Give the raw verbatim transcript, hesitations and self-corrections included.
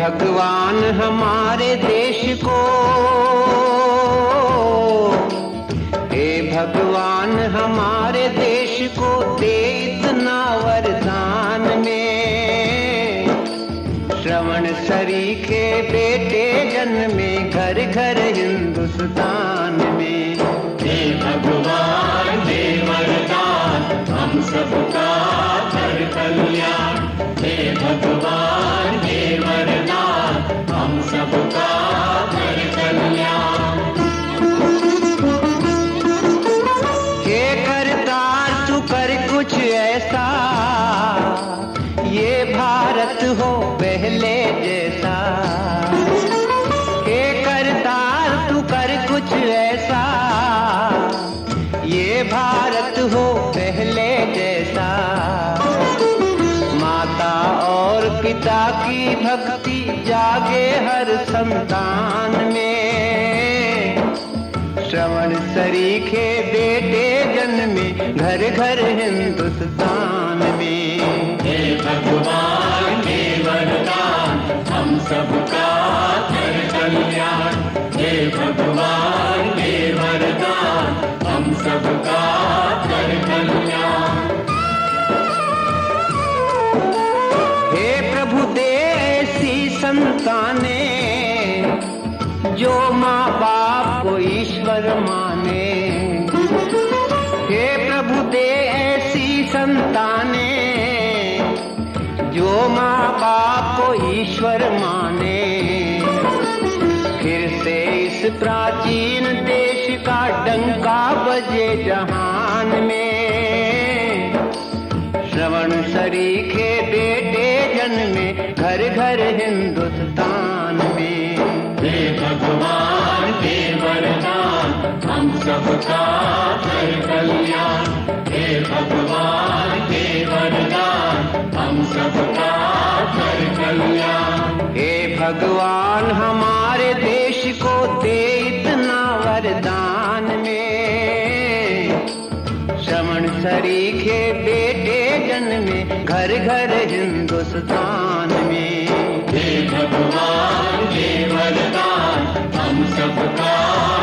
भगवान हमारे देश को, हे भगवान हमारे देश को दे इतना वरदान में। श्रवण सरीखे बेटे जन्मे घर घर हिंदुस्तान में। हे भगवान दे वरदान हम सबका कर कल्याण। हे भगवान दे वरदान हम सबका कर कल्याण। हे करतार तू कर कुछ ऐसा, ये भारत हो पहले जैसा। हे करतार तू कर कुछ ऐसा, ये भारत हो पहले जैसा। माता और पिता की भक्ति जागे हर संतान में। श्रवण सरीखे बेटे जन्मे घर घर हिंदुस्तान में। हे भगवान दे वरदान हम सबका कर कल्याण। हे भगवान दे वरदान हम सबका कर कल्याण। हे प्रभु दे ऐसी संताने जो माँ बाप को ईश्वर माने। हे प्रभु दे ऐसी संताने जो माँ बाप को ईश्वर माने। फिर से इस प्राचीन देश का डंका बजे जहान में। श्रवण सरीखे बेटे जन्मे घर घर हिंदुस्तान में। हे भगवान दे वरदान हम सबका कर कल्याण। हे भगवान दे वरदान हम सबका कर कल्याण। हे भगवान हमारे देश को दे इतना वरदान में। श्रवण सरीखे बेटे जन्मे घर घर हिंदुस्तान में। हे भगवान दे वरदान हम सबका